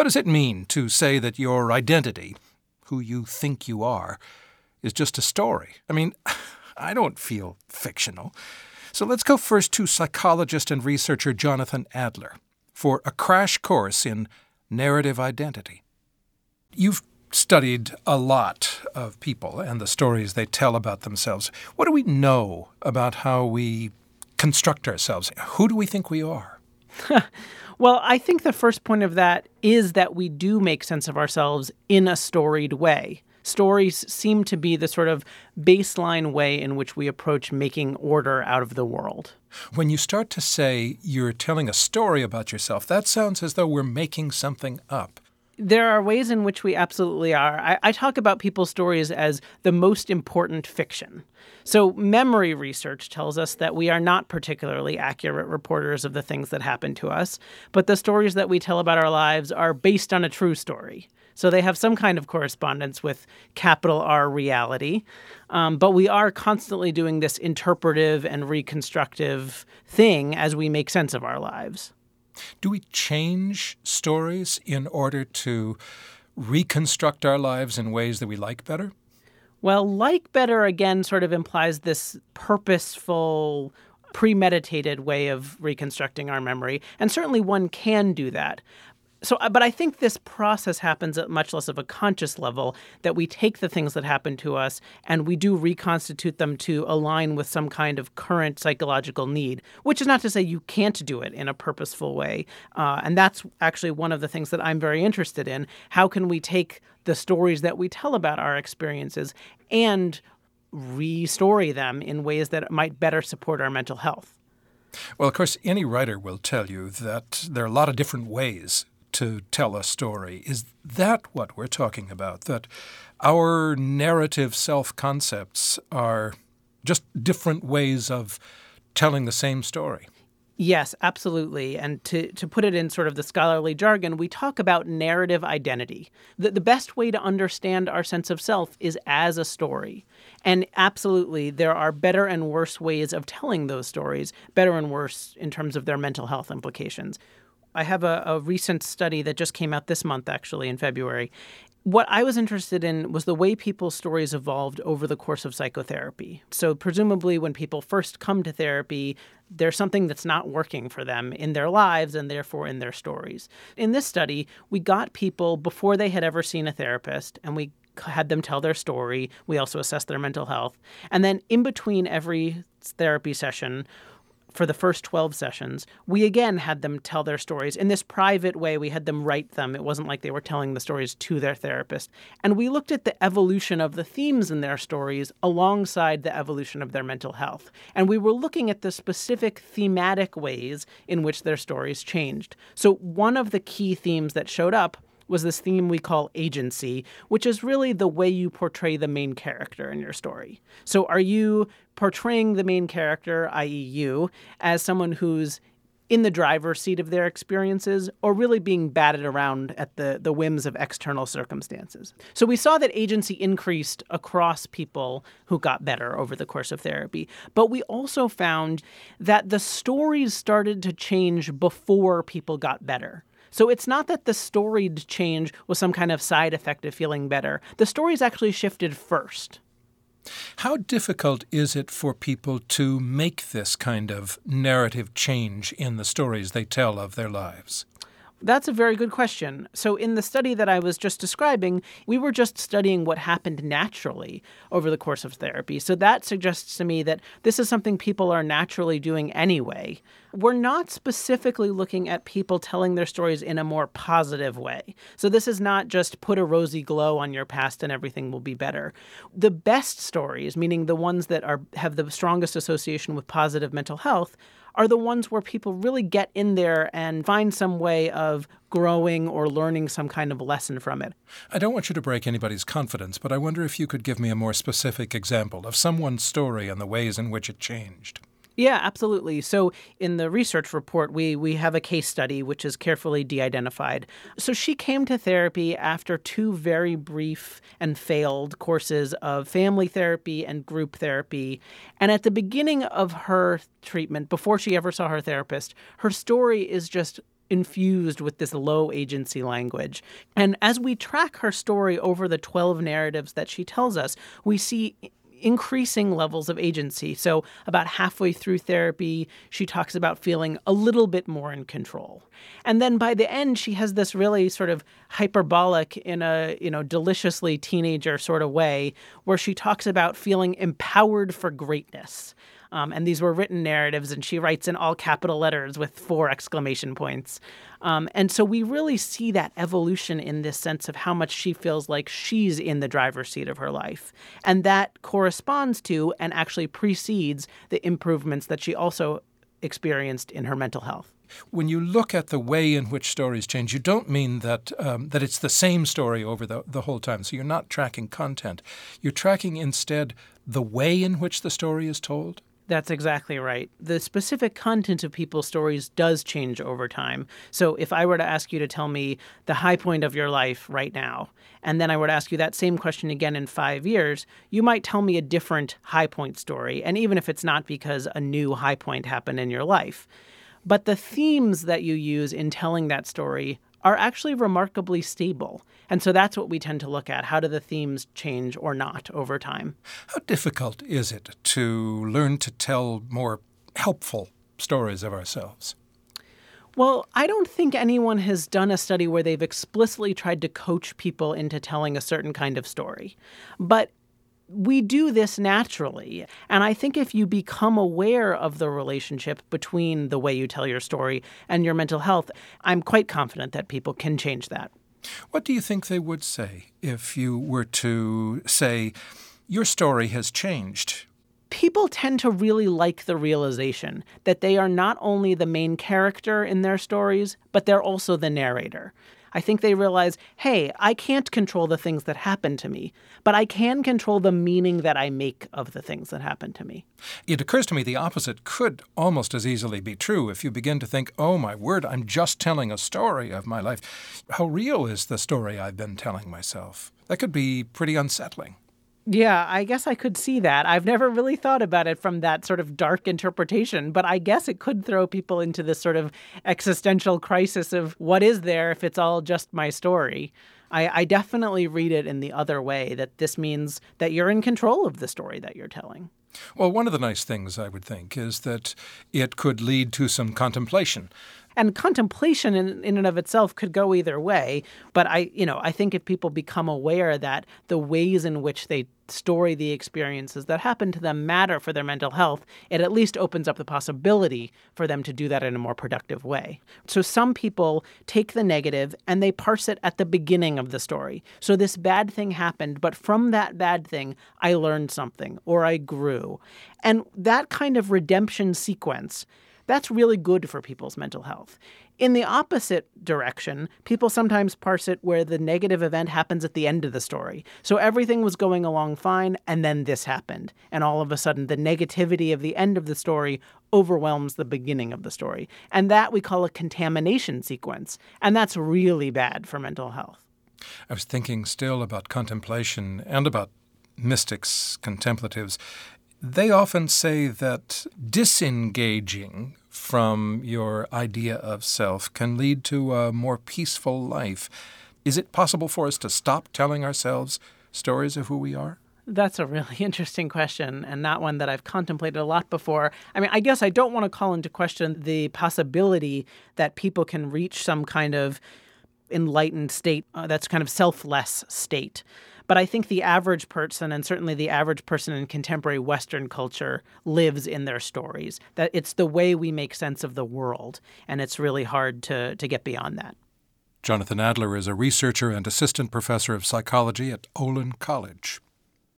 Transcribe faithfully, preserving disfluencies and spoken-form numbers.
What does it mean to say that your identity, who you think you are, is just a story? I mean, I don't feel fictional. So let's go first to psychologist and researcher Jonathan Adler for a crash course in narrative identity. You've studied a lot of people and the stories they tell about themselves. What do we know about how we construct ourselves? Who do we think we are? Well, I think the first point of that is that we do make sense of ourselves in a storied way. Stories seem to be the sort of baseline way in which we approach making order out of the world. When you start to say you're telling a story about yourself, that sounds as though we're making something up. There are ways in which we absolutely are. I, I talk about people's stories as the most important fiction. So memory research tells us that we are not particularly accurate reporters of the things that happen to us, but the stories that we tell about our lives are based on a true story. So they have some kind of correspondence with capital R reality. Um, but we are constantly doing this interpretive and reconstructive thing as we make sense of our lives. Do we change stories in order to reconstruct our lives in ways that we like better? Well, like better, again, sort of implies this purposeful, premeditated way of reconstructing our memory. And certainly one can do that. So, but I think this process happens at much less of a conscious level, that we take the things that happen to us and we do reconstitute them to align with some kind of current psychological need, which is not to say you can't do it in a purposeful way. Uh, and that's actually one of the things that I'm very interested in. How can we take the stories that we tell about our experiences and re-story them in ways that might better support our mental health? Well, of course, any writer will tell you that there are a lot of different ways to tell a story. Is that what we're talking about? That our narrative self-concepts are just different ways of telling the same story? Yes, absolutely. And to, to put it in sort of the scholarly jargon, we talk about narrative identity. The, the best way to understand our sense of self is as a story. And absolutely, there are better and worse ways of telling those stories, better and worse in terms of their mental health implications. I have a, a recent study that just came out this month, actually, in February. What I was interested in was the way people's stories evolved over the course of psychotherapy. So presumably when people first come to therapy, there's something that's not working for them in their lives and therefore in their stories. In this study, we got people before they had ever seen a therapist, and we had them tell their story. We also assessed their mental health. And then in between every therapy session, for the first twelve sessions, we again had them tell their stories. In this private way, we had them write them. It wasn't like they were telling the stories to their therapist. And we looked at the evolution of the themes in their stories alongside the evolution of their mental health. And we were looking at the specific thematic ways in which their stories changed. So one of the key themes that showed up was this theme we call agency, which is really the way you portray the main character in your story. So are you portraying the main character, that is you, as someone who's in the driver's seat of their experiences, or really being batted around at the, the whims of external circumstances? So we saw that agency increased across people who got better over the course of therapy. But we also found that the stories started to change before people got better. So it's not that the storied change was some kind of side effect of feeling better. The stories actually shifted first. How difficult is it for people to make this kind of narrative change in the stories they tell of their lives? That's a very good question. So in the study that I was just describing, we were just studying what happened naturally over the course of therapy. So that suggests to me that this is something people are naturally doing anyway. We're not specifically looking at people telling their stories in a more positive way. So this is not just put a rosy glow on your past and everything will be better. The best stories, meaning the ones that are have the strongest association with positive mental health, are the ones where people really get in there and find some way of growing or learning some kind of lesson from it. I don't want you to break anybody's confidence, but I wonder if you could give me a more specific example of someone's story and the ways in which it changed. Yeah, absolutely. So in the research report, we we have a case study which is carefully de-identified. So she came to therapy after two very brief and failed courses of family therapy and group therapy. And at the beginning of her treatment, before she ever saw her therapist, her story is just infused with this low agency language. And as we track her story over the twelve narratives that she tells us, we see increasing levels of agency. So about halfway through therapy, she talks about feeling a little bit more in control. And then by the end, she has this really sort of hyperbolic, in a, you know, deliciously teenager sort of way, where she talks about feeling empowered for greatness. Um, and these were written narratives, and she writes in all capital letters with four exclamation points. Um, and so we really see that evolution in this sense of how much she feels like she's in the driver's seat of her life. And that corresponds to and actually precedes the improvements that she also experienced in her mental health. When you look at the way in which stories change, you don't mean that um, that it's the same story over the, the whole time. So you're not tracking content. You're tracking instead the way in which the story is told. That's exactly right. The specific content of people's stories does change over time. So if I were to ask you to tell me the high point of your life right now, and then I were to ask you that same question again in five years, you might tell me a different high point story. And even if it's not because a new high point happened in your life. But the themes that you use in telling that story are actually remarkably stable. And so that's what we tend to look at. How do the themes change or not over time? How difficult is it to learn to tell more helpful stories of ourselves? Well, I don't think anyone has done a study where they've explicitly tried to coach people into telling a certain kind of story. But we do this naturally. And I think if you become aware of the relationship between the way you tell your story and your mental health, I'm quite confident that people can change that. What do you think they would say if you were to say, your story has changed? People tend to really like the realization that they are not only the main character in their stories, but they're also the narrator. I think they realize, hey, I can't control the things that happen to me, but I can control the meaning that I make of the things that happen to me. It occurs to me the opposite could almost as easily be true if you begin to think, oh, my word, I'm just telling a story of my life. How real is the story I've been telling myself? That could be pretty unsettling. Yeah, I guess I could see that. I've never really thought about it from that sort of dark interpretation, but I guess it could throw people into this sort of existential crisis of what is there if it's all just my story. I, I definitely read it in the other way, that this means that you're in control of the story that you're telling. Well, one of the nice things, I would think, is that it could lead to some contemplation. And contemplation in, in and of itself could go either way. But I, you know, I think if people become aware that the ways in which they story the experiences that happen to them matter for their mental health, it at least opens up the possibility for them to do that in a more productive way. So some people take the negative and they parse it at the beginning of the story. So this bad thing happened, but from that bad thing, I learned something or I grew. And that kind of redemption sequence, that's really good for people's mental health. In the opposite direction, people sometimes parse it where the negative event happens at the end of the story. So everything was going along fine, and then this happened. And all of a sudden, the negativity of the end of the story overwhelms the beginning of the story. And that we call a contamination sequence. And that's really bad for mental health. I was thinking still about contemplation and about mystics, contemplatives. They often say that disengaging from your idea of self can lead to a more peaceful life. Is it possible for us to stop telling ourselves stories of who we are? That's a really interesting question, and not one that I've contemplated a lot before. I mean, I guess I don't want to call into question the possibility that people can reach some kind of enlightened state uh, that's kind of selfless state. But I think the average person, and certainly the average person in contemporary Western culture, lives in their stories. That it's the way we make sense of the world, and it's really hard to, to get beyond that. Jonathan Adler is a researcher and assistant professor of psychology at Olin College.